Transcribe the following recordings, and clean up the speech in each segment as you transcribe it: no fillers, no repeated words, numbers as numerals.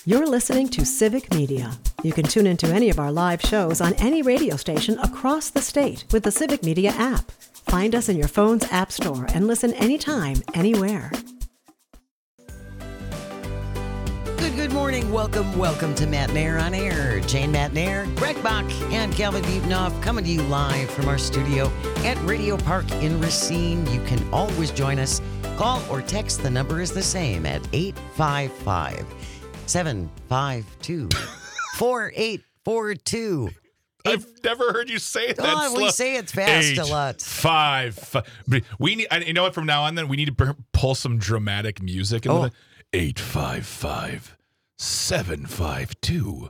You're listening to Civic Media. You can tune into any of our live shows on any radio station across the state with the Civic Media app. Find us in your phone's app store and listen anytime, anywhere. Good morning. Welcome to Matt Nair on Air. Jane Matt Nair, Greg Bach, and Calvin Buetenoff coming to you live from our studio at Radio Park in Racine. You can always join us. Call or text. The number is the same at 855-752-4842. I've never heard you say that slow. We say it fast a lot. 5. We need. You know what? From now on, then we need to pull some dramatic music. Into 855-752-4842.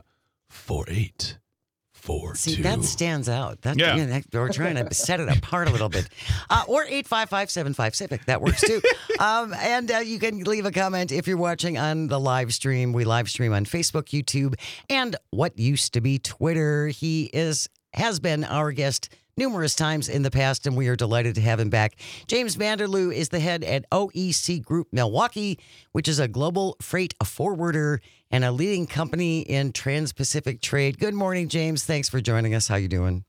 See, that stands out. We're trying to set it apart a little bit. Or 855-75-CIVIC. That works too. And you can leave a comment if you're watching on the live stream. We live stream on Facebook, YouTube, and what used to be Twitter. He has been our guest numerous times in the past, and we are delighted to have him back. James Vanderloo is the head at OEC Group Milwaukee, which is a global freight forwarder and a leading company in trans-Pacific trade. Good morning, James. Thanks for joining us. How you doing?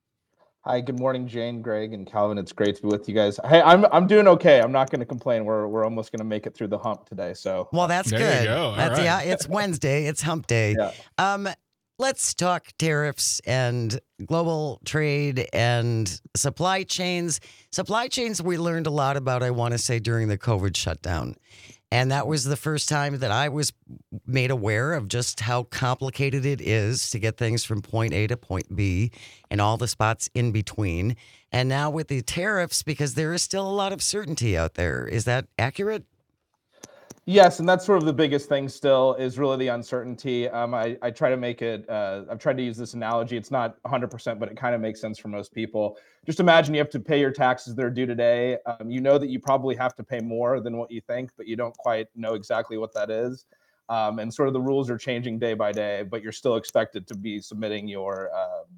Hi, good morning, Jane, Greg, and Calvin. It's great to be with you guys. Hey, I'm doing okay. I'm not going to complain. We're almost going to make it through the hump today. So well, that's there good. You go. All right. Yeah, it's Wednesday. It's hump day. Yeah. Let's talk tariffs and global trade and supply chains. Supply chains we learned a lot about, I want to say, during the COVID shutdown. And that was the first time that I was made aware of just how complicated it is to get things from point A to point B and all the spots in between. And now with the tariffs, because there is still a lot of certainty out there. Is that accurate? Yes, and that's sort of the biggest thing still is really the uncertainty. I try to make it, I've tried to use this analogy. It's not 100%, but it kind of makes sense for most people. Just imagine you have to pay your taxes that are due today. You know that you probably have to pay more than what you think, but you don't quite know exactly what that is. And sort of the rules are changing day by day, but you're still expected to be submitting your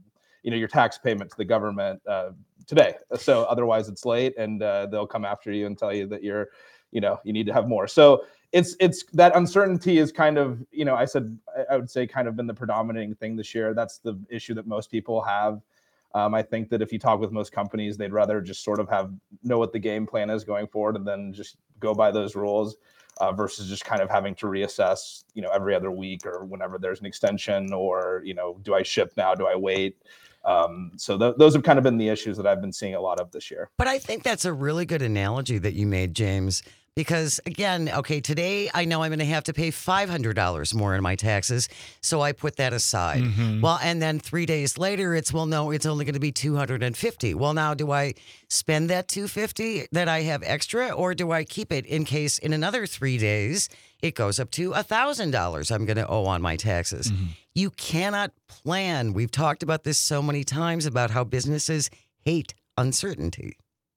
tax payment to the government today. So otherwise it's late and they'll come after you and tell you that you need to have more. So it's that uncertainty is kind of, I would say kind of been the predominating thing this year. That's the issue that most people have. I think that if you talk with most companies, they'd rather just sort of know what the game plan is going forward and then just go by those rules versus just kind of having to reassess, every other week or whenever there's an extension or, do I ship now? Do I wait? So those have kind of been the issues that I've been seeing a lot of this year. But I think that's a really good analogy that you made, James, because again, today I know I'm going to have to pay $500 more in my taxes. So I put that aside. Mm-hmm. Well, and then 3 days later, it's only going to be $250. Well, now do I spend that $250 that I have extra, or do I keep it in case in another 3 days it goes up to $1,000 I'm going to owe on my taxes? Mm-hmm. You cannot plan. We've talked about this so many times about how businesses hate uncertainty.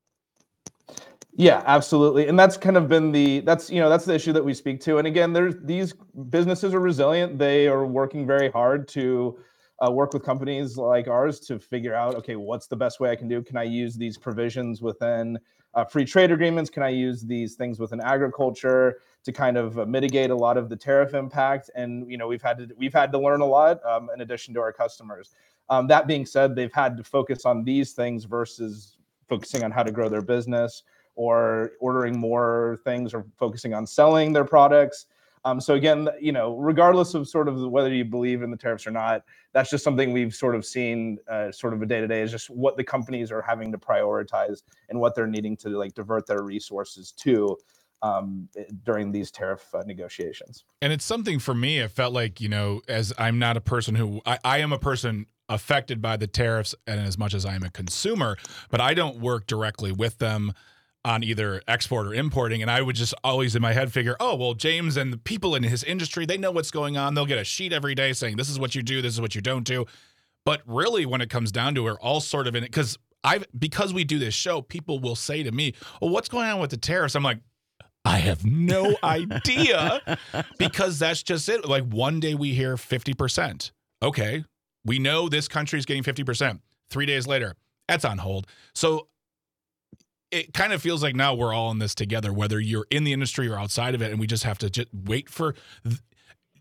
Yeah, absolutely. And that's kind of been that's the issue that we speak to. And again, these businesses are resilient. They are working very hard to work with companies like ours to figure out, okay, what's the best way I can do? Can I use these provisions within free trade agreements? Can I use these things within agriculture to kind of mitigate a lot of the tariff impact? And, we've had to learn a lot in addition to our customers. That being said, they've had to focus on these things versus focusing on how to grow their business or ordering more things or focusing on selling their products. So again, regardless of sort of whether you believe in the tariffs or not, that's just something we've sort of seen sort of a day-to-day is just what the companies are having to prioritize and what they're needing to divert their resources to during these tariff negotiations. And it's something for me, it felt like, as I'm not a person who, I am a person affected by the tariffs and as much as I am a consumer, but I don't work directly with them on either export or importing. And I would just always in my head figure, oh, well, James and the people in his industry, they know what's going on. They'll get a sheet every day saying, this is what you do, this is what you don't do. But really, when it comes down to it, we're all sort of in it. Because we do this show, people will say to me, well, what's going on with the tariffs? I'm like, I have no idea, because that's just it. Like one day we hear 50%. Okay, we know this country is getting 50%. 3 days later, that's on hold. So it kind of feels like now we're all in this together, whether you're in the industry or outside of it, and we just have to just wait for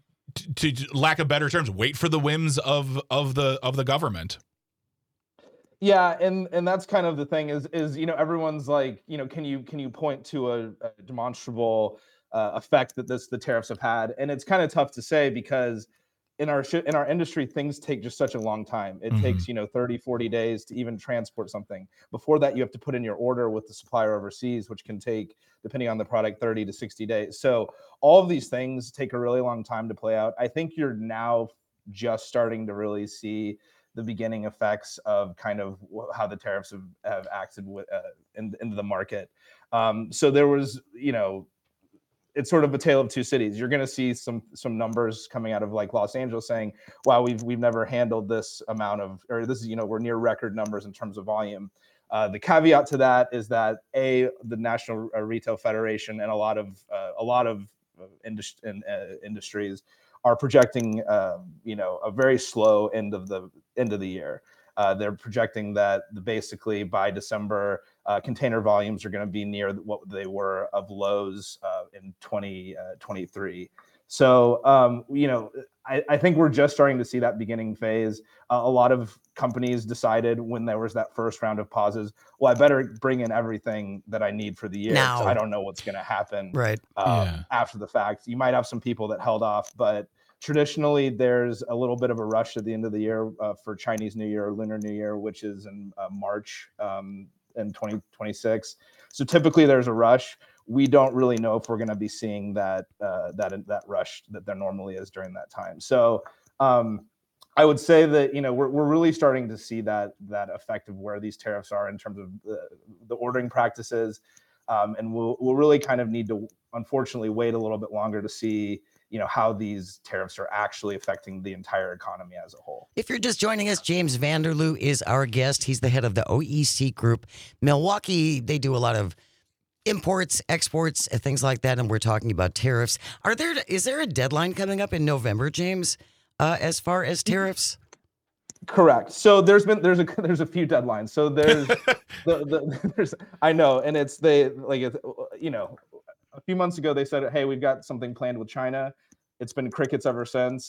to lack of better terms, wait for the whims of the government. Yeah, and that's kind of the thing is everyone's like, can you point to a demonstrable effect that the tariffs have had? And it's kind of tough to say because in our industry things take just such a long time. It takes 30, 40 days to even transport something. Before that, you have to put in your order with the supplier overseas, which can take, depending on the product, 30 to 60 days. So all of these things take a really long time to play out. I think you're now just starting to really see the beginning effects of kind of how the tariffs have acted into the market. So there was, it's sort of a tale of two cities. You're going to see some numbers coming out of like Los Angeles saying, "Wow, we've never handled this amount of, or this is we're near record numbers in terms of volume." The caveat to that is that the National Retail Federation and a lot of industries are projecting a very slow end of the year. They're projecting that basically by December, container volumes are going to be near what they were of lows in 2023. So, I think we're just starting to see that beginning phase. A lot of companies decided when there was that first round of pauses, well, I better bring in everything that I need for the year. Now, I don't know what's going to happen right. After the fact. You might have some people that held off, but traditionally, there's a little bit of a rush at the end of the year for Chinese New Year or Lunar New Year, which is in March in 2026. So typically, there's a rush. We don't really know if we're going to be seeing that rush that there normally is during that time. So I would say that we're really starting to see that effect of where these tariffs are in terms of the ordering practices, and we'll really kind of need to unfortunately wait a little bit longer to see how these tariffs are actually affecting the entire economy as a whole. If you're just joining us, James Vanderloo is our guest. He's the head of the OEC Group. Milwaukee, they do a lot of imports, exports, things like that, and we're talking about tariffs. Is there a deadline coming up in November, James, as far as tariffs? Correct. So there's a few deadlines. So there's there's I know, and it's a few months ago they said, hey, we've got something planned with China. It's been crickets ever since.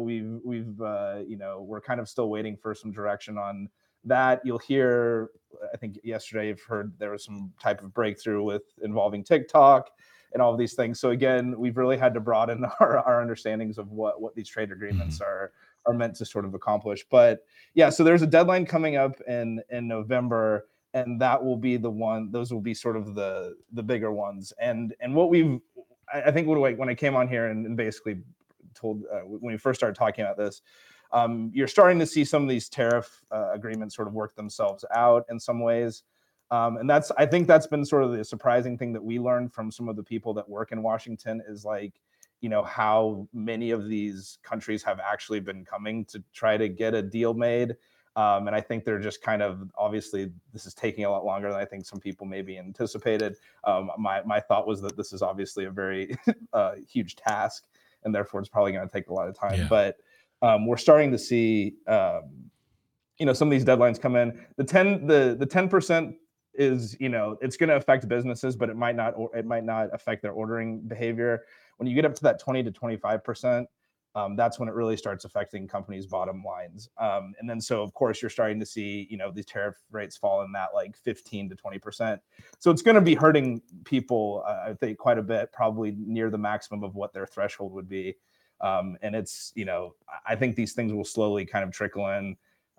We're kind of still waiting for some direction on that. You'll hear, I think yesterday you've heard there was some type of breakthrough involving TikTok and all of these things. So again, we've really had to broaden our understandings of what these trade agreements are meant to sort of accomplish. But yeah, so there's a deadline coming up in November, and that will be the one. Those will be sort of the bigger ones. And what I think when I came on here and basically told when we first started talking about this, you're starting to see some of these tariff agreements sort of work themselves out in some ways. And I think that's been sort of the surprising thing that we learned from some of the people that work in Washington is like, how many of these countries have actually been coming to try to get a deal made. And I think they're just kind of, obviously, this is taking a lot longer than I think some people maybe anticipated. My thought was that this is obviously a very huge task, and therefore it's probably going to take a lot of time. Yeah. But we're starting to see, some of these deadlines come in. The 10% is, it's going to affect businesses, but it might not affect their ordering behavior. When you get up to that 20 to 25%, that's when it really starts affecting companies' bottom lines. And then, so of course, you're starting to see, these tariff rates fall in that like 15 to 20%. So it's going to be hurting people, I think, quite a bit, probably near the maximum of what their threshold would be. And it's, I think these things will slowly kind of trickle in,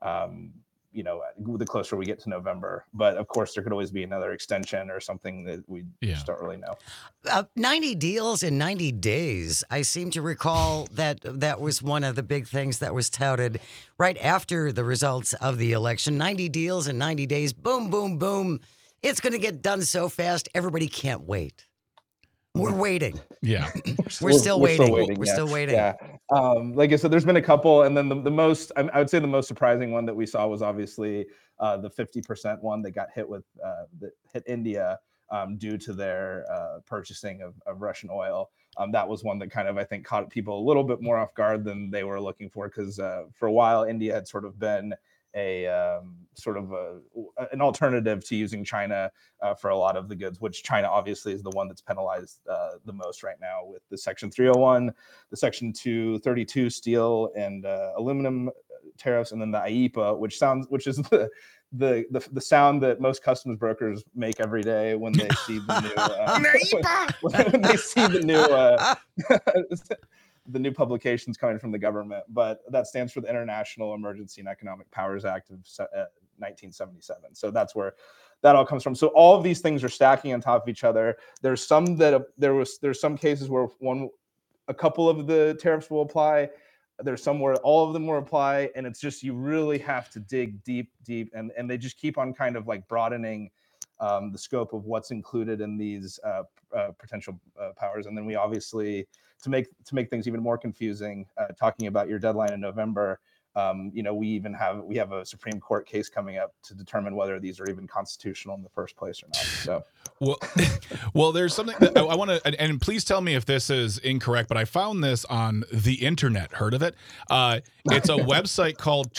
the closer we get to November. But of course, there could always be another extension or something that we just don't really know. 90 deals in 90 days. I seem to recall that was one of the big things that was touted right after the results of the election. 90 deals in 90 days. Boom, boom, boom. It's going to get done so fast. Everybody can't wait. We're waiting. Yeah. We're still waiting. We're yeah. still waiting. Yeah. Like I said, there's been a couple. And then the most, I would say the most surprising one that we saw was obviously the 50% one that got hit that hit India due to their purchasing of Russian oil. That was one that kind of, I think, caught people a little bit more off guard than they were looking for, because for a while, India had sort of been sort of an alternative to using China for a lot of the goods, which China obviously is the one that's penalized the most right now with the Section 301, the Section 232 steel and aluminum tariffs, and then the IEEPA, which is the sound that most customs brokers make every day when they see the new when they see the new publications coming from the government. But that stands for the International Emergency and Economic Powers Act of 1977. So that's where that all comes from. So all of these things are stacking on top of each other. There's some there's some cases where a couple of the tariffs will apply. There's some where all of them will apply, and it's just, you really have to dig deep, and they just keep on kind of like broadening the scope of what's included in these potential powers. And then we obviously, to make things even more confusing, talking about your deadline in November, we have a Supreme Court case coming up to determine whether these are even constitutional in the first place or not. So, well, there's something that I want to, and please tell me if this is incorrect, but I found this on the internet. Heard of it? It's a website called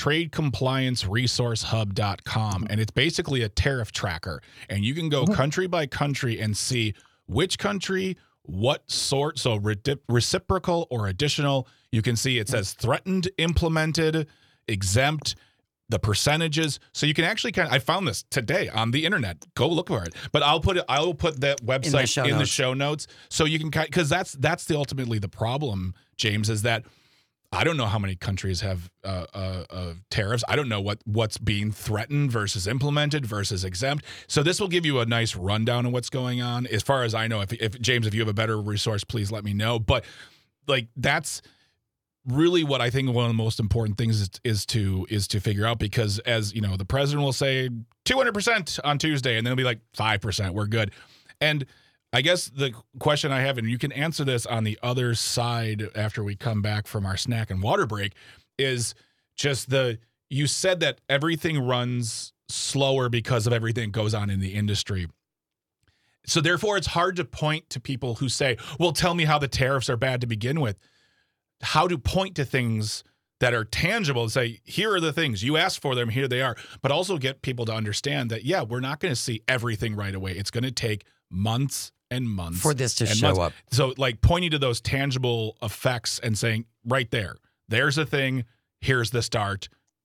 TradeComplianceResourceHub.com, and it's basically a tariff tracker, and you can go country by country and see which country, what sort, so reciprocal or additional. You can see it says threatened, implemented, exempt, the percentages. So you can actually I found this today on the internet. Go look for it. But I will put that website in the show notes. So you can, because that's ultimately the problem, James, is that I don't know how many countries have tariffs. I don't know what's being threatened versus implemented versus exempt. So this will give you a nice rundown of what's going on. As far as I know, if James, if you have a better resource, please let me know. But like, that's really what I think one of the most important things is to figure out, because, as you know, the president will say 200% on Tuesday, and then it'll be like 5%. We're good. And I guess the question I have, and you can answer this on the other side after we come back from our snack and water break, is just you said that everything runs slower because of everything that goes on in the industry. So therefore, it's hard to point to people who say, well, tell me how the tariffs are bad to begin with. How to point to things that are tangible and say, here are the things you asked for them, here they are, but also get people to understand that, yeah, we're not going to see everything right away. It's going to take months and months for this to show up. So like pointing to those tangible effects and saying, right there's a thing, here's the start.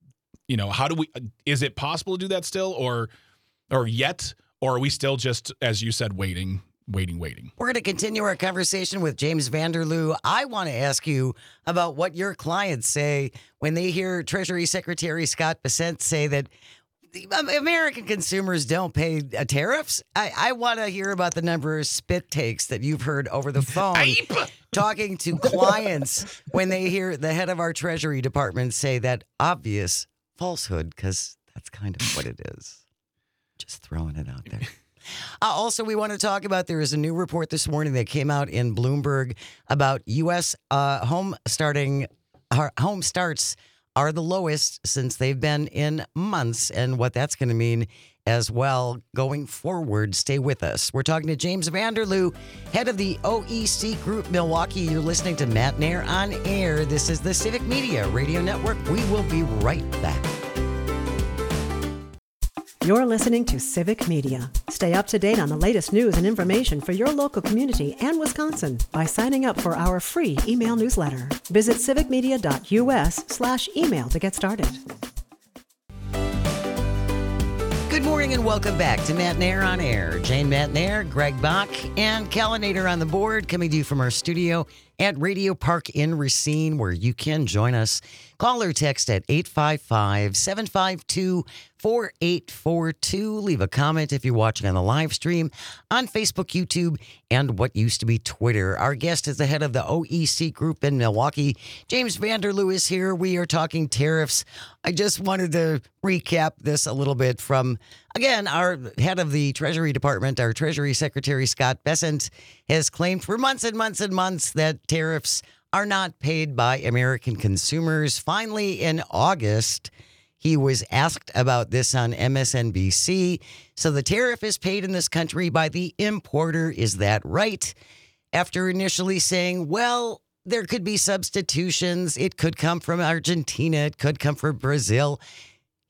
Is it possible to do that still or yet, or are we still just, as you said, waiting? We're going to continue our conversation with James Vanderloo. I want to ask you about what your clients say when they hear Treasury Secretary Scott Bessent say that American consumers don't pay tariffs. I want to hear about the number of spit takes that you've heard over the phone talking to clients when they hear the head of our Treasury Department say that obvious falsehood, because that's kind of what it is. Just throwing it out there. Also, we want to talk about, there is a new report this morning that came out in Bloomberg about U.S. home starts are the lowest since they've been in months, and what that's going to mean as well going forward. Stay with us. We're talking to James Vanderloo, head of the OEC Group Milwaukee. You're listening to Matt Nair on Air. This is the Civic Media Radio Network. We will be right back. You're listening to Civic Media. Stay up to date on the latest news and information for your local community and Wisconsin by signing up for our free email newsletter. Visit civicmedia.us/email to get started. Good morning and welcome back to Matt Nair on Air. Jane Matt Nair, Greg Bach, and Kellinator on the board, coming to you from our studio at Radio Park in Racine, where you can join us. Call or text at 855-752-4842. Leave a comment if you're watching on the live stream on Facebook, YouTube, and what used to be Twitter. Our guest is the head of the OEC Group in Milwaukee. James Vanderloo is here. We are talking tariffs. I just wanted to recap this a little bit from, again, our head of the Treasury Department, our Treasury Secretary Scott Bessent, has claimed for months and months and months that tariffs are not paid by American consumers. Finally, in August, he was asked about this on MSNBC. So the tariff is paid in this country by the importer. Is that right? After initially saying, well, there could be substitutions. It could come from Argentina. It could come from Brazil.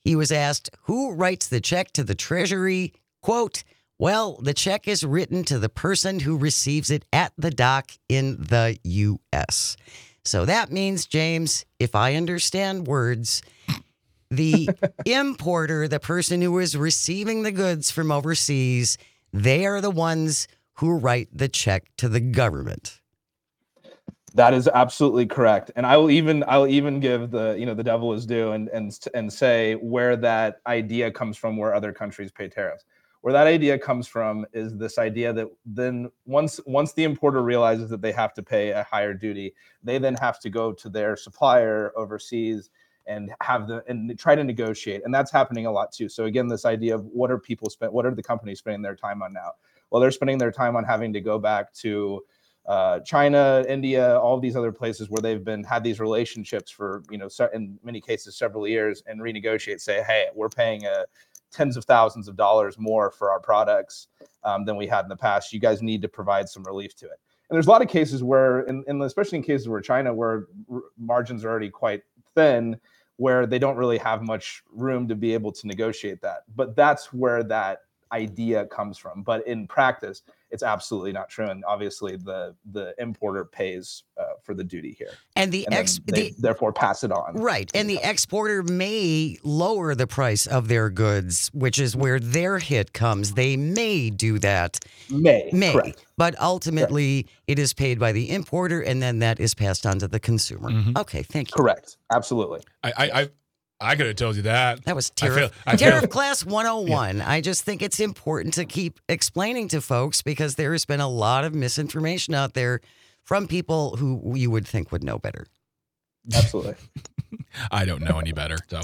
He was asked, who writes the check to the Treasury? Quote, well, the check is written to the person who receives it at the dock in the U.S. So that means, James, if I understand words, the importer, the person who is receiving the goods from overseas, they are the ones who write the check to the government. That is absolutely correct, and I'll even give the devil is due and say where that idea comes from, where other countries pay tariffs. Where that idea comes from is this idea that then once the importer realizes that they have to pay a higher duty, they then have to go to their supplier overseas and try to negotiate, and that's happening a lot too. So again, this idea of what are the companies spending their time on now? Well, they're spending their time on having to go back to China, India, all these other places where they've had these relationships for, in many cases, several years, and renegotiate, say, hey, we're paying tens of thousands of dollars more for our products than we had in the past. You guys need to provide some relief to it. And there's a lot of cases where, especially in cases where China, where margins are already quite thin, where they don't really have much room to be able to negotiate that. But that's where that idea comes from. But in practice, it's absolutely not true. And obviously the importer pays for the duty here. And they therefore pass it on. Right. And the exporter may lower the price of their goods, which is where their hit comes. They may do that. May. Correct. But ultimately, it is paid by the importer, and then that is passed on to the consumer. Mm-hmm. Okay, thank you. Correct. Absolutely. I could have told you that. That was tariff class 101. Yeah. I just think it's important to keep explaining to folks because there has been a lot of misinformation out there from people who you would think would know better. Absolutely. I don't know any better. So,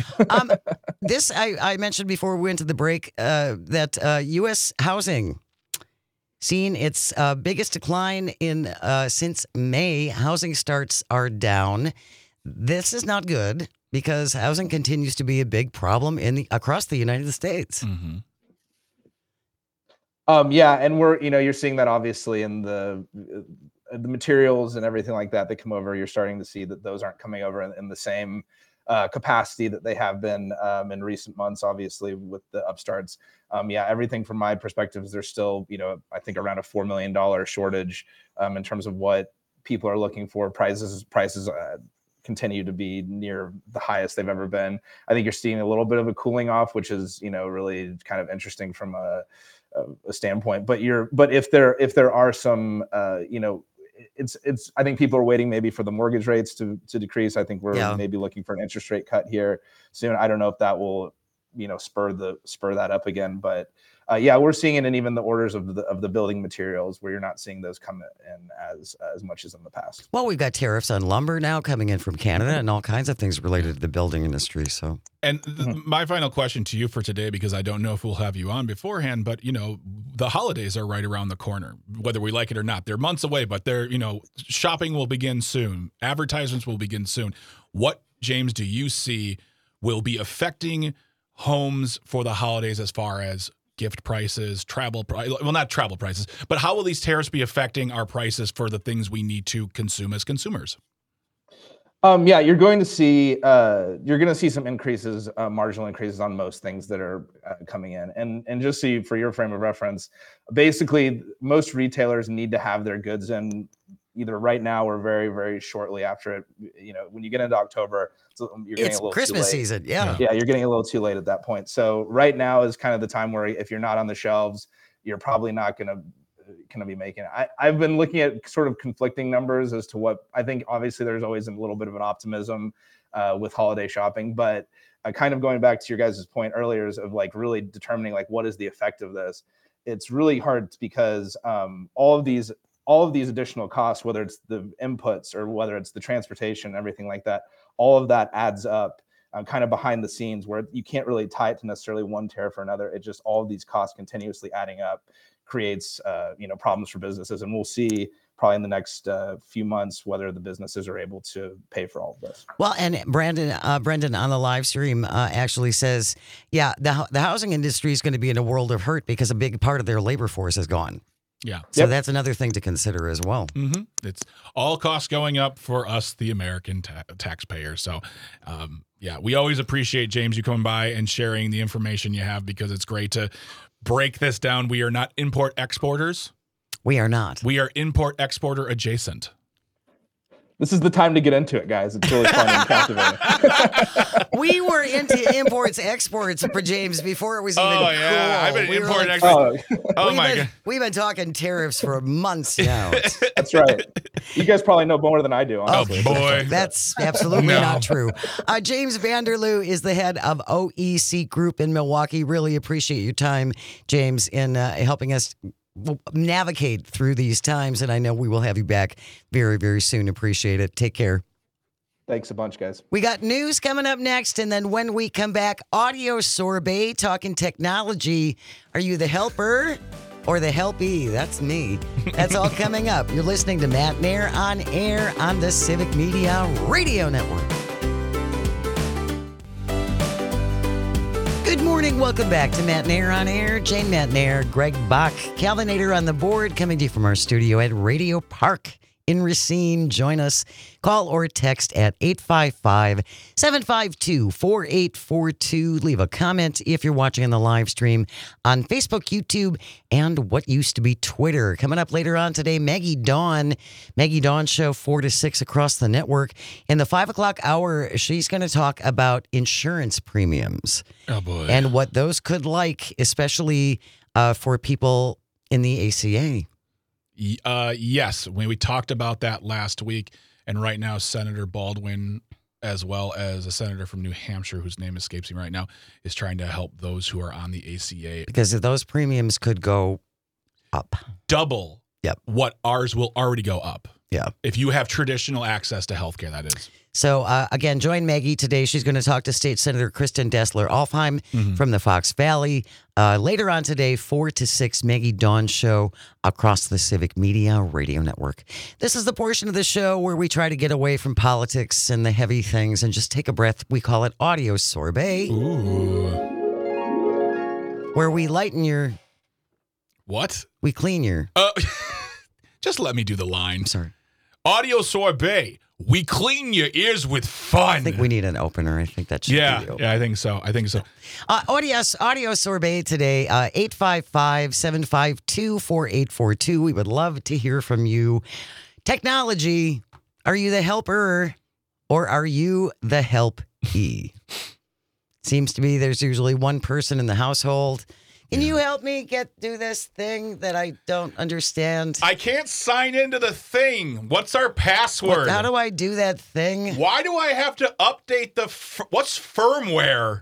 this I mentioned before we went to the break that U.S. housing seen its biggest decline in since May. Housing starts are down. This is not good, because housing continues to be a big problem across the United States. Mm-hmm. And you're seeing that obviously in the materials and everything like that come over. You're starting to see that those aren't coming over in the same capacity that they have been in recent months, obviously with the upstarts. Everything from my perspective is there's still, I think around a $4 million shortage in terms of what people are looking for. Prices continue to be near the highest they've ever been. I think you're seeing a little bit of a cooling off, which is, really kind of interesting from a standpoint. But if there are some, it's I think people are waiting maybe for the mortgage rates to decrease. I think we're maybe looking for an interest rate cut here soon. I don't know if that will, spur that up again, but we're seeing it in even the orders of the building materials, where you're not seeing those come in as much as in the past. Well, we've got tariffs on lumber now coming in from Canada and all kinds of things related to the building industry. So, and my final question to you for today, because I don't know if we'll have you on beforehand, but the holidays are right around the corner, whether we like it or not. They're months away, but shopping will begin soon. Advertisements will begin soon. What, James, do you see will be affecting homes for the holidays as far as gift prices, not travel prices, but how will these tariffs be affecting our prices for the things we need to consume as consumers? You're going to see some increases, marginal increases on most things that are coming in. And just for your frame of reference, basically most retailers need to have their goods in either right now or very, very shortly after it. When you get into October, you're getting a little Christmas too late. Season. Yeah, you're getting a little too late at that point. So right now is kind of the time where if you're not on the shelves, you're probably not going to be making it. I've been looking at sort of conflicting numbers as to what I think. Obviously, there's always a little bit of an optimism with holiday shopping, but kind of going back to your guys' point earlier is of really determining what is the effect of this. It's really hard because all of these additional costs, whether it's the inputs or whether it's the transportation, everything like that, all of that adds up kind of behind the scenes, where you can't really tie it to necessarily one tariff or another. It just, all of these costs continuously adding up creates problems for businesses. And we'll see probably in the next few months whether the businesses are able to pay for all of this. Well, and Brendan on the live stream actually says, the housing industry is going to be in a world of hurt because a big part of their labor force is gone. Yeah. So that's another thing to consider as well. Mm-hmm. It's all costs going up for us, the American taxpayers. So, yeah, we always appreciate, James, you coming by and sharing the information you have, because it's great to break this down. We are not import-exporters. We are not. We are import-exporter adjacent. This is the time to get into it, guys. It's really fun and captivating. We were into imports, exports for James before it was even cool. I've been We were import, like, export. Oh, my God. We've been talking tariffs for months now. That's right. You guys probably know more than I do, honestly. Oh, boy. That's absolutely No. not true. James Vanderloo is the head of OEC Group in Milwaukee. Really appreciate your time, James, in helping us navigate through these times. And I know we will have you back very, very soon. Appreciate it. Take care. Thanks a bunch, guys. We got news coming up next. And then when we come back, audio sorbet, talking technology. Are you the helper or the helpee? That's me. That's all coming up. You're listening to Matt Nair on air on the Civic Media Radio Network. Good morning. Welcome back to Matt Nair on air. Jane Matt Nair, Greg Bach, Calvinator on the board, coming to you from our studio at Radio Park in Racine. Join us. Call or text at 855-752-4842. Leave a comment if you're watching on the live stream on Facebook, YouTube, and what used to be Twitter. Coming up later on today, Maggie Dawn Show, 4 to 6 across the network. In the 5 o'clock hour, she's going to talk about insurance premiums. Oh, boy. And what those could like, especially for people in the ACA. Yes, we talked about that last week, and right now Senator Baldwin, as well as a senator from New Hampshire whose name escapes me right now, is trying to help those who are on the ACA. Because those premiums could go up. Double what ours will already go up. Yeah. If you have traditional access to healthcare, that is. So, again, join Maggie today. She's going to talk to State Senator Kristen Dessler-Alfheim from the Fox Valley. Later on today, 4 to 6, Maggie Dawn Show across the Civic Media Radio Network. This is the portion of the show where we try to get away from politics and the heavy things and just take a breath. We call it audio sorbet. Ooh. Where we lighten your... What? We clean your... Just let me do the line. I'm sorry. Audio sorbet. We clean your ears with fun. I think we need an opener. I think that should be the Yeah, I think so. Audio sorbet today, 855-752-4842. We would love to hear from you. Technology, are you the helper or are you the helpee? Seems to be there's usually one person in the household. Can you help me do this thing that I don't understand? I can't sign into the thing. What's our password? How do I do that thing? Why do I have to update what's firmware?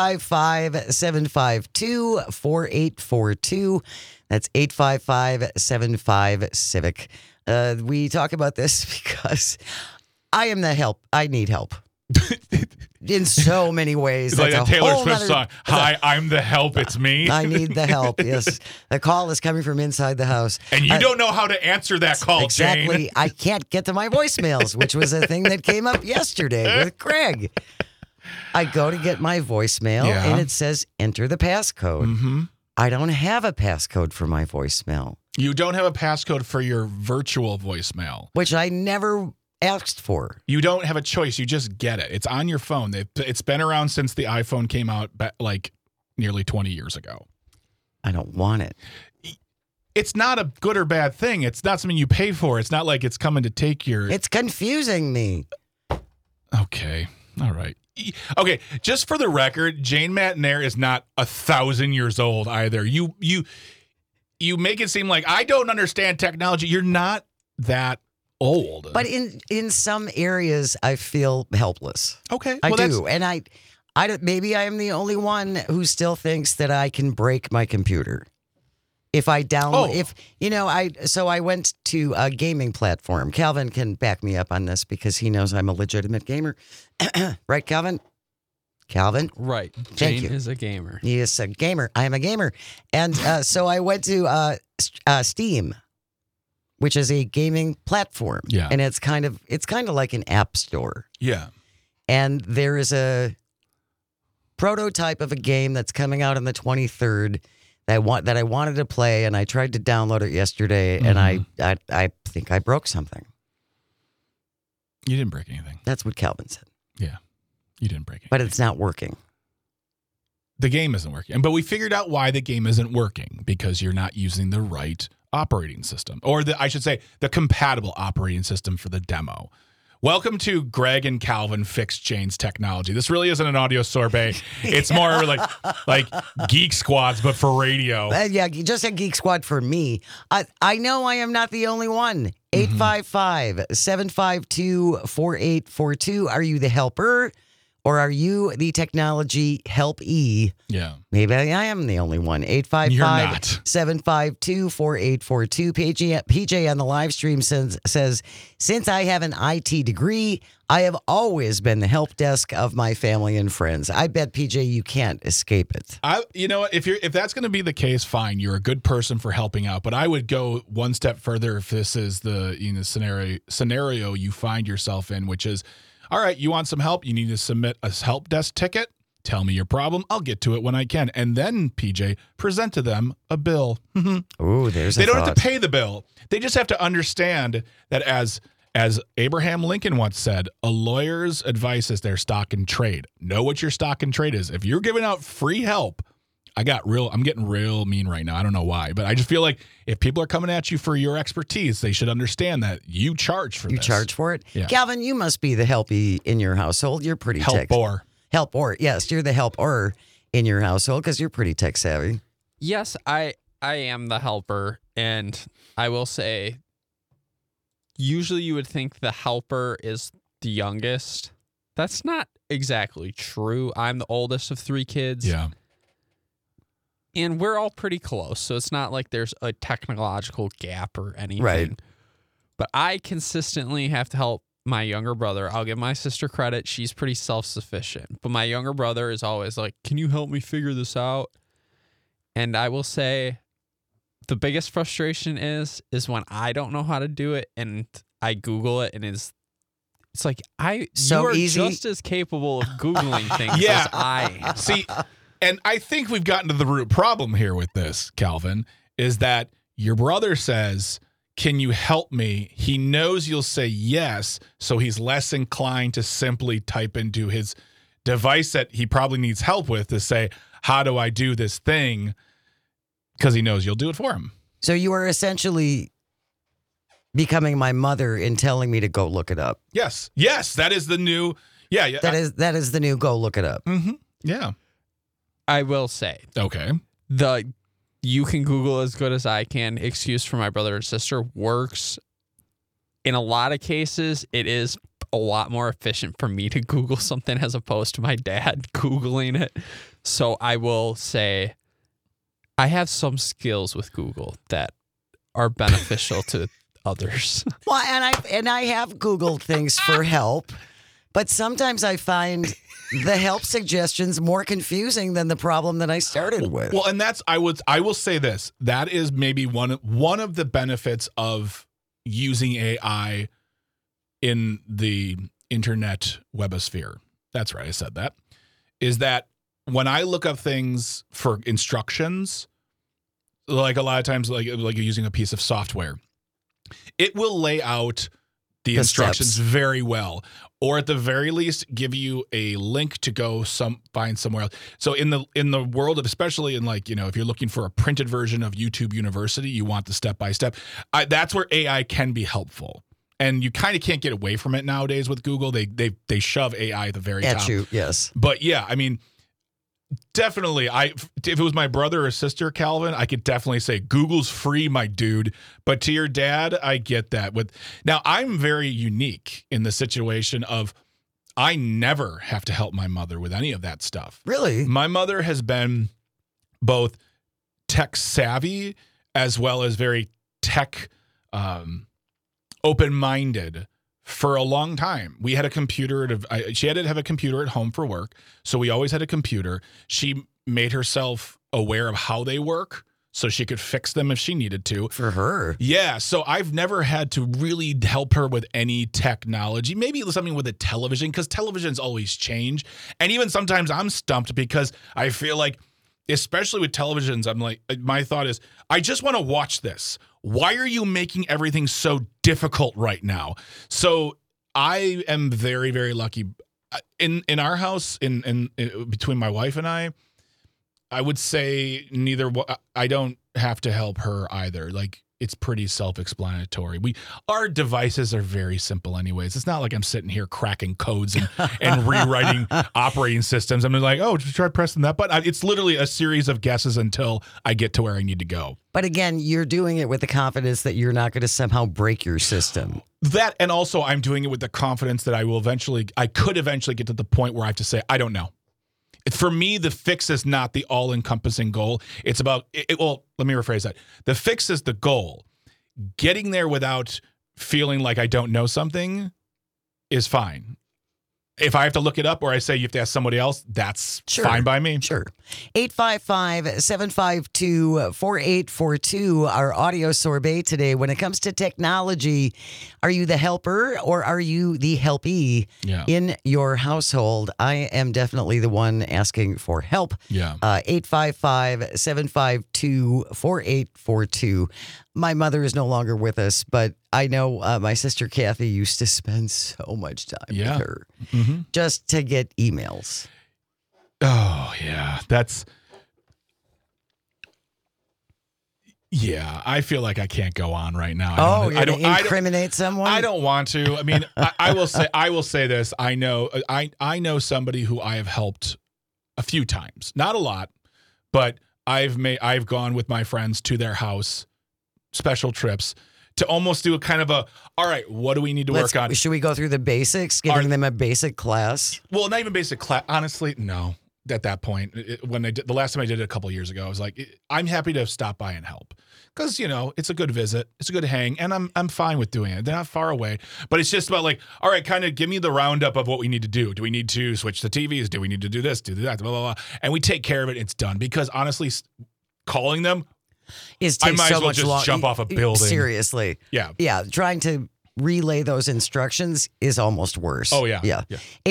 855-752-4842. That's 855-75-CIVIC. We talk about this because I am the help. I need help. In so many ways. It's like a Taylor Swift song. Hi, I'm the help. It's me. I need the help. Yes. The call is coming from inside the house. And you don't know how to answer that call, exactly. Jane. I can't get to my voicemails, which was a thing that came up yesterday with Greg. I go to get my voicemail and it says enter the passcode. Mm-hmm. I don't have a passcode for my voicemail. You don't have a passcode for your virtual voicemail. Which I never asked for. You don't have a choice. You just get it. It's on your phone. It's been around since the iPhone came out like nearly 20 years ago. I don't want it. It's not a good or bad thing. It's not something you pay for. It's not like it's coming to take your... It's confusing me. Okay. All right. Okay. Just for the record, Jane Matt Nair is not 1,000 years old either. You make it seem like I don't understand technology. You're not that old. But in some areas, I feel helpless. Okay. I do. And I maybe I am the only one who still thinks that I can break my computer. If I download, I went to a gaming platform. Calvin can back me up on this because he knows I'm a legitimate gamer. Right, Calvin? Calvin? Right. Thank Jane you. is a gamer. He is a gamer. I am a gamer. And so I went to Steam, which is a gaming platform. Yeah. And it's kind of like an app store. Yeah. And there is a prototype of a game that's coming out on the 23rd that I wanted to play, and I tried to download it yesterday, and I think I broke something. You didn't break anything. That's what Calvin said. Yeah, you didn't break anything. But it's not working. The game isn't working. But we figured out why the game isn't working, because you're not using the right operating system, or I should say the compatible operating system for the demo. Welcome to Greg and Calvin Fix Jane's Technology. This really isn't an audio sorbet. It's more like Geek Squads, but for radio. Yeah, just a Geek Squad for me. I know I am not the only one. 855-752-4842. Are you the helper? Or are you the technology helpee? Yeah. Maybe I am the only one. 855-752-4842. PJ on the live stream says, since I have an IT degree, I have always been the help desk of my family and friends. I bet, PJ, you can't escape it. You know what? If that's going to be the case, fine. You're a good person for helping out. But I would go one step further if this is the scenario you find yourself in, which is, all right, you want some help? You need to submit a help desk ticket. Tell me your problem. I'll get to it when I can. And then, PJ, present to them a bill. Ooh, there's a They don't thought. have to pay the bill. They just have to understand that as Abraham Lincoln once said, a lawyer's advice is their stock and trade. Know what your stock and trade is. If you're giving out free help, I'm getting real mean right now. I don't know why, but I just feel like if people are coming at you for your expertise, they should understand that you charge for this. You charge for it? Yeah. Calvin, you must be the helpy in your household. You're pretty Help-or. Help-or. Yes, you're the help-or in your household because you're pretty tech savvy. Yes, I am the helper, and I will say, usually you would think the helper is the youngest. That's not exactly true. I'm the oldest of 3 kids. Yeah. And we're all pretty close, so it's not like there's a technological gap or anything. Right. But I consistently have to help my younger brother. I'll give my sister credit. She's pretty self-sufficient. But my younger brother is always like, can you help me figure this out? And I will say the biggest frustration is when I don't know how to do it and I Google it and it's like, you are easy. just as capable of Googling things Yeah. as I am. See, and I think we've gotten to the root problem here with this, Calvin, is that your brother says, can you help me? He knows you'll say yes, so he's less inclined to simply type into his device that he probably needs help with to say, how do I do this thing? Because he knows you'll do it for him. So you are essentially becoming my mother in telling me to go look it up. Yes, that is the new. Yeah. That is the new go look it up. Mm-hmm. Yeah. I will say, Okay. the you can Google as good as I can excuse for my brother and sister works. In a lot of cases, it is a lot more efficient for me to Google something as opposed to my dad Googling it. So I will say I have some skills with Google that are beneficial to others. Well, and I have Googled things for help, but sometimes I find the help suggestions more confusing than the problem that I started with. Well, and I will say this. That is maybe one of the benefits of using AI in the internet webosphere. That's right, I said that. Is that when I look up things for instructions, like a lot of times like you're using a piece of software, it will lay out the instructions steps very well, or at the very least give you a link to go find somewhere else. So in the world of, especially in like, if you're looking for a printed version of YouTube University, you want the step-by-step. That's where AI can be helpful. And you kind of can't get away from it nowadays with Google. They shove AI at the very top. At you, yes. But yeah, I mean, definitely, if it was my brother or sister, Calvin, I could definitely say Google's free, my dude. But to your dad, I get that. Now, I'm very unique in the situation of I never have to help my mother with any of that stuff. Really? My mother has been both tech savvy as well as very tech open-minded for a long time. We had a computer. She had to have a computer at home for work, so we always had a computer. She made herself aware of how they work so she could fix them if she needed to. For her. Yeah, so I've never had to really help her with any technology. Maybe something with a television, because televisions always change. And even sometimes I'm stumped because I feel like especially with televisions, I'm like, my thought is, I just want to watch this. Why are you making everything so difficult right now? So I am very, very lucky. In our house, in between my wife and I would say I don't have to help her either. Like, it's pretty self-explanatory. Our devices are very simple anyways. It's not like I'm sitting here cracking codes and rewriting operating systems. I'm like, oh, try pressing that button. It's literally a series of guesses until I get to where I need to go. But again, you're doing it with the confidence that you're not going to somehow break your system. That, and also I'm doing it with the confidence that I could eventually get to the point where I have to say, I don't know. For me, the fix is not the all-encompassing goal. It's about, well, let me rephrase that. The fix is the goal. Getting there without feeling like I don't know something is fine. If I have to look it up or I say you have to ask somebody else, that's fine by me. Sure. 855-752-4842, our audio sorbet today. When it comes to technology, are you the helper or are you the helpee in your household? I am definitely the one asking for help. 855-752-4842. My mother is no longer with us, but I know my sister Kathy used to spend so much time with her just to get emails. Oh, yeah. I feel like I can't go on right now. You're going to incriminate someone? I don't want to. I mean, I will say this. I know somebody who I have helped a few times. Not a lot, but I've gone with my friends to their house, special trips, to almost do a kind of all right, what do we need to work on? Should we go through the basics, giving them a basic class? Well, not even basic class. Honestly, no. At that point, the last time I did it a couple of years ago, I was like, I'm happy to stop by and help because, it's a good visit. It's a good hang. And I'm fine with doing it. They're not far away, but it's just about like, all right, kind of give me the roundup of what we need to do. Do we need to switch the TVs? Do we need to do this, do that, blah, blah, blah. And we take care of it. It's done because honestly, calling them, I might as well just jump off a building. Seriously. Yeah. Yeah. Trying to relay those instructions is almost worse. Oh, yeah. Yeah.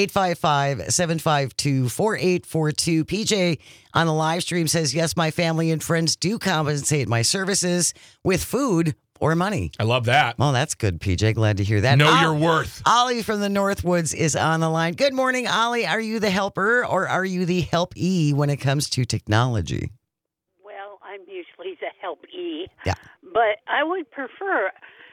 855-752-4842. PJ on the live stream says, yes, my family and friends do compensate my services with food or money. I love that. Well, that's good, PJ. Glad to hear that. Know your worth. Ollie from the Northwoods is on the line. Good morning, Ollie. Are you the helper or are you the helpee when it comes to technology? I'm usually the helpee. Yeah. But I would prefer,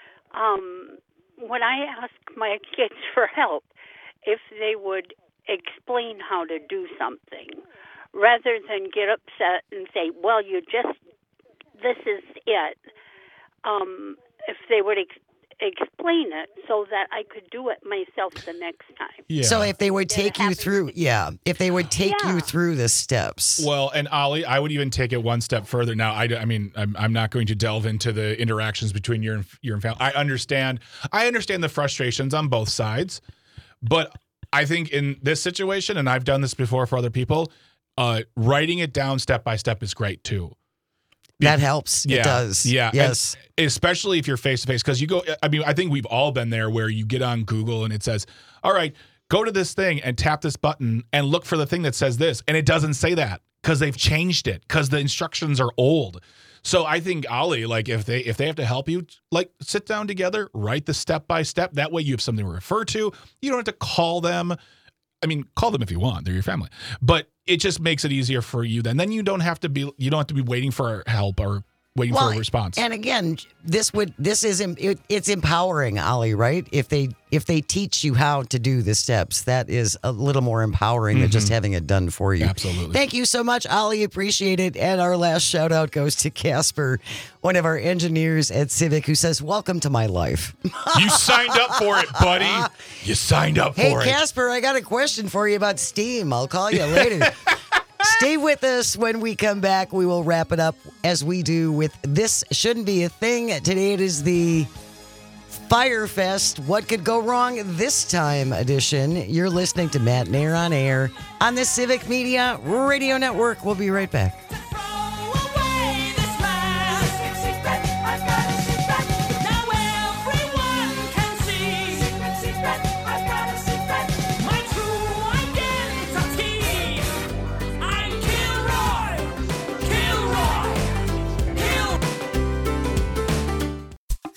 when I ask my kids for help, if they would explain how to do something, rather than get upset and say, well, this is it. If they would explain it so that I could do it myself the next time. Yeah. So if they would take you through, you through the steps. Well, and Ollie, I would even take it one step further. Now, I mean, I'm not going to delve into the interactions between your family. I understand the frustrations on both sides, but I think in this situation, and I've done this before for other people, writing it down step by step is great too. That helps. Yeah, it does. Yeah. Yes. And especially if you're face to face, because you go, I mean, I think we've all been there where you get on Google and it says, all right, go to this thing and tap this button and look for the thing that says this. And it doesn't say that because they've changed it because the instructions are old. So I think, Ollie, like if they have to help you, like sit down together, write the step by step. That way you have something to refer to. You don't have to call them. I mean, call them if you want. They're your family. But it just makes it easier for you then. Then you don't have to be waiting for help or waiting for a response. And again, it's empowering, Ollie, right? If they teach you how to do the steps, that is a little more empowering than just having it done for you. Absolutely. Thank you so much, Ollie. Appreciate it. And our last shout out goes to Casper, one of our engineers at Civic, who says, welcome to my life. You signed up for it, buddy. You signed up for it. Hey, Casper, I got a question for you about Steam. I'll call you later. Stay with us. When we come back, we will wrap it up as we do with This Shouldn't Be a Thing. Today it is the Firefest What Could Go Wrong This Time edition. You're listening to Matt Nair on Air on the Civic Media Radio Network. We'll be right back.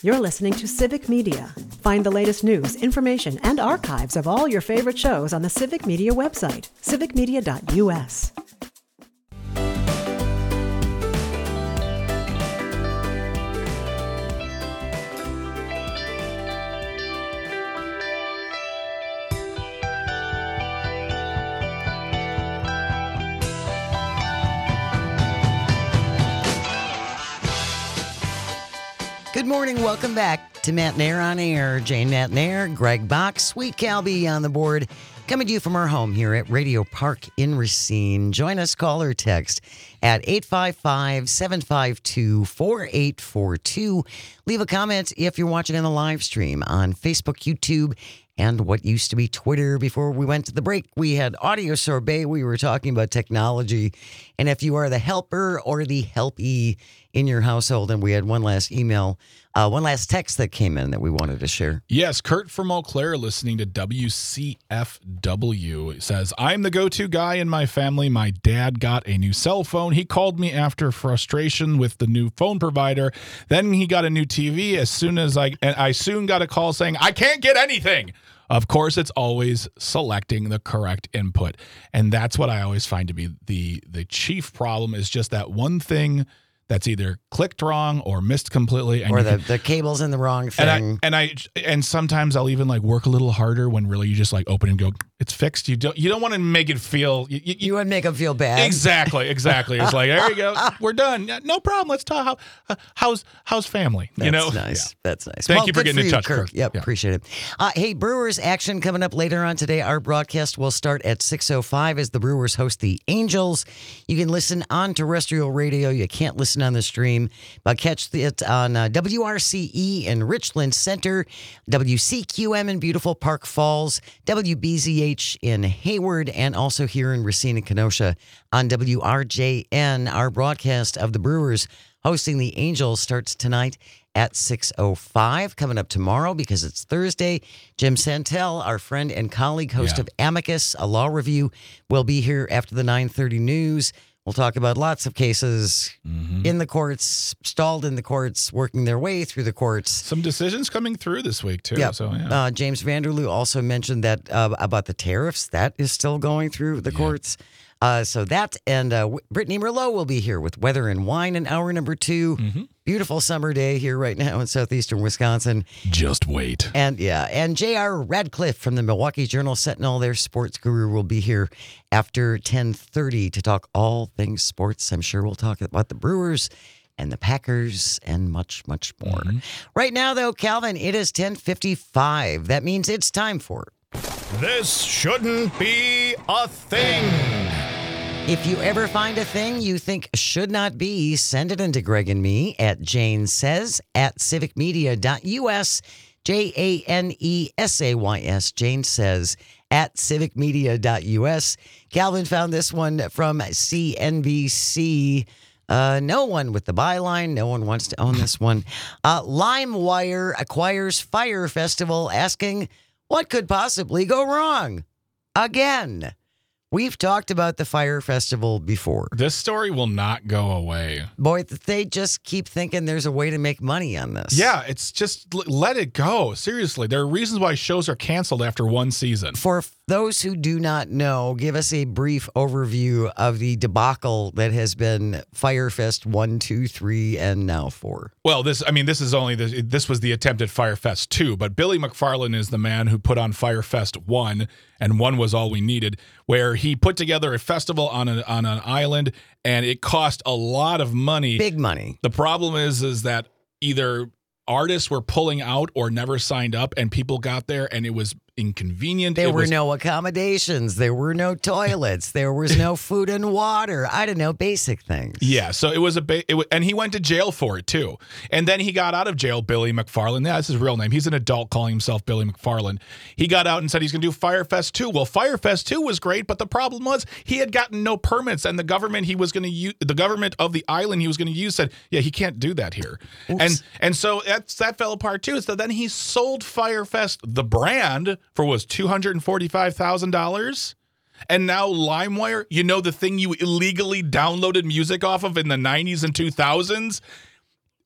You're listening to Civic Media. Find the latest news, information, and archives of all your favorite shows on the Civic Media website, civicmedia.us. Good morning. Welcome back to Matt Nair on Air. Jane Matt Nair, Greg Bach, Sweet Calby on the board. Coming to you from our home here at Radio Park in Racine. Join us, call or text at 855-752-4842. Leave a comment if you're watching on the live stream on Facebook, YouTube, and what used to be Twitter. Before we went to the break, we had Audio Sorbet. We were talking about technology. And if you are the helper or the helpee in your household, and we had one last text that came in that we wanted to share. Yes, Kurt from Eau Claire listening to WCFW says, I'm the go-to guy in my family. My dad got a new cell phone. He called me after frustration with the new phone provider. Then he got a new TV. I soon got a call saying, I can't get anything. Of course, it's always selecting the correct input. And that's what I always find to be the chief problem, is just that one thing that's either clicked wrong or missed completely, and or the cable's in the wrong thing. And sometimes I'll even work a little harder when really you just open and go, it's fixed. You don't want to make it feel you would make them feel bad. Exactly. It's there you go, we're done. No problem. Let's talk. How's family? That's nice. Yeah. That's nice. Thank you for getting in touch, Kirk. Yep, yeah. Appreciate it. Hey, Brewers action coming up later on today. Our broadcast will start at 6:05 as the Brewers host the Angels. You can listen on terrestrial radio. You can't listen on the stream, but catch it on WRCE in Richland Center, WCQM in beautiful Park Falls, WBZH in Hayward, and also here in Racine and Kenosha on WRJN. Our broadcast of the Brewers hosting the Angels starts tonight at 6:05. Coming up tomorrow, because it's Thursday, Jim Santel, our friend and colleague, host of Amicus, a law review, will be here after the 9:30 news. We'll talk about lots of cases in the courts, stalled in the courts, working their way through the courts. Some decisions coming through this week, too. Yep. So, yeah. James Vanderloo also mentioned that about the tariffs. That is still going through the courts. So that, and Brittany Merlot will be here with Weather and Wine in hour number 2. Mm-hmm. Beautiful summer day here right now in southeastern Wisconsin. Just wait. And J.R. Radcliffe from the Milwaukee Journal-Sentinel, their sports guru, will be here after 10:30 to talk all things sports. I'm sure we'll talk about the Brewers and the Packers and much, much more. Mm-hmm. Right now, though, Calvin, it is 10:55. That means it's time for This Shouldn't Be a Thing. If you ever find a thing you think should not be, send it into Greg and me at janesays@civicmedia.us, JANESAYS, Jane Says @civicmedia.us. Calvin found this one from CNBC. No one with the byline. No one wants to own this one. LimeWire acquires Fyre Festival, asking, what could possibly go wrong? Again. We've talked about the Fyre Festival before. This story will not go away. Boy, they just keep thinking there's a way to make money on this. Yeah, it's just let it go. Seriously, there are reasons why shows are canceled after one season. For those who do not know, give us a brief overview of the debacle that has been Fyre Fest 1, 2, 3, and now 4. Well, this was the attempt at Fyre Fest 2, but Billy McFarland is the man who put on Fyre Fest 1, and 1 was all we needed, where he put together a festival on an island, and it cost a lot of money. Big money. The problem is that either artists were pulling out or never signed up, and people got there, and it was inconvenient. There were no accommodations. There were no toilets. There was no food and water. I don't know, basic things. Yeah, so it was and he went to jail for it too. And then he got out of jail, Billy McFarland. Yeah, that's his real name. He's an adult calling himself Billy McFarland. He got out and said he's going to do Fyre Fest 2. Well, Fyre Fest 2 was great, but the problem was he had gotten no permits, and the government the government of the island he was going to use said, yeah, he can't do that here. Oops. And so that fell apart too. So then he sold Fyre Fest, the brand, for $245,000. And now LimeWire, the thing you illegally downloaded music off of in the 90s and 2000s,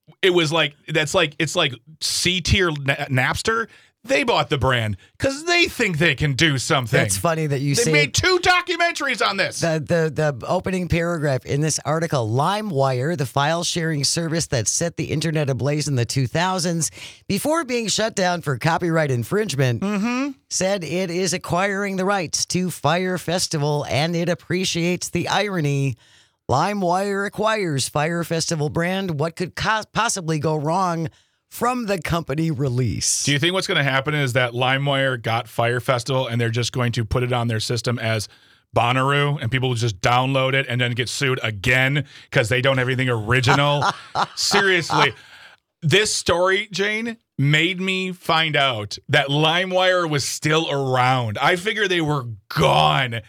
it was like it's like C-tier Napster. They bought the brand because they think they can do something. That's funny that you say. They made 2 documentaries on this. The opening paragraph in this article, LimeWire, the file sharing service that set the internet ablaze in the 2000s, before being shut down for copyright infringement, said it is acquiring the rights to Fyre Festival and it appreciates the irony. LimeWire acquires Fyre Festival brand. What could possibly go wrong from the company release? Do you think what's going to happen is that LimeWire got Fyre Festival and they're just going to put it on their system as Bonnaroo and people will just download it and then get sued again because they don't have anything original? Seriously. This story, Jane, made me find out that LimeWire was still around. I figured they were gone.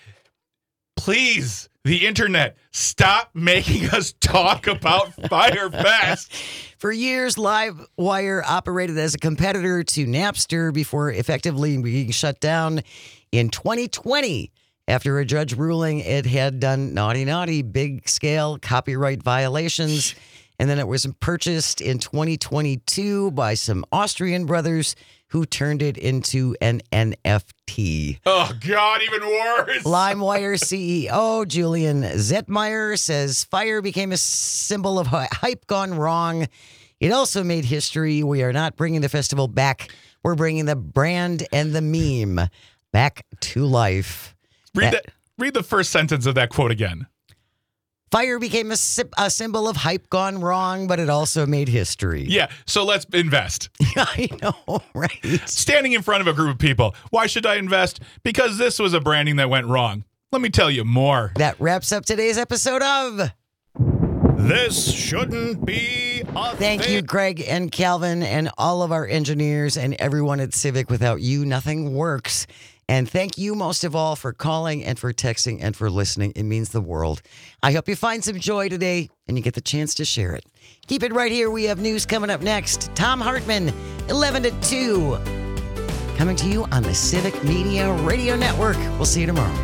Please, the internet, stop making us talk about Fyre Fest. For years, LimeWire operated as a competitor to Napster before effectively being shut down in 2020 after a judge ruling it had done naughty, big-scale copyright violations. And then it was purchased in 2022 by some Austrian brothers who turned it into an NFT. Oh, God, even worse. LimeWire CEO Julian Zetmeyer says Fyre became a symbol of hype gone wrong. It also made history. We are not bringing the festival back. We're bringing the brand and the meme back to life. Read the first sentence of that quote again. Fyre became a symbol of hype gone wrong, but it also made history. Yeah, so let's invest. I know, right? Standing in front of a group of people. Why should I invest? Because this was a branding that went wrong. Let me tell you more. That wraps up today's episode of This Shouldn't Be a Thank you, Greg and Calvin, and all of our engineers and everyone at Civic. Without you, nothing works. And thank you most of all for calling and for texting and for listening. It means the world. I hope you find some joy today and you get the chance to share it. Keep it right here. We have news coming up next. Tom Hartman, 11 to 2. Coming to you on the Civic Media Radio Network. We'll see you tomorrow.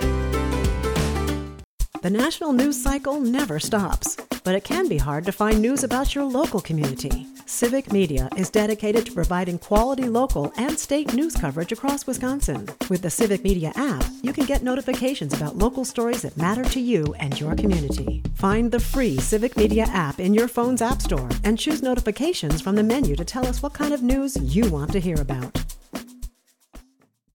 The national news cycle never stops, but it can be hard to find news about your local community. Civic Media is dedicated to providing quality local and state news coverage across Wisconsin. With the Civic Media app, you can get notifications about local stories that matter to you and your community. Find the free Civic Media app in your phone's app store and choose notifications from the menu to tell us what kind of news you want to hear about.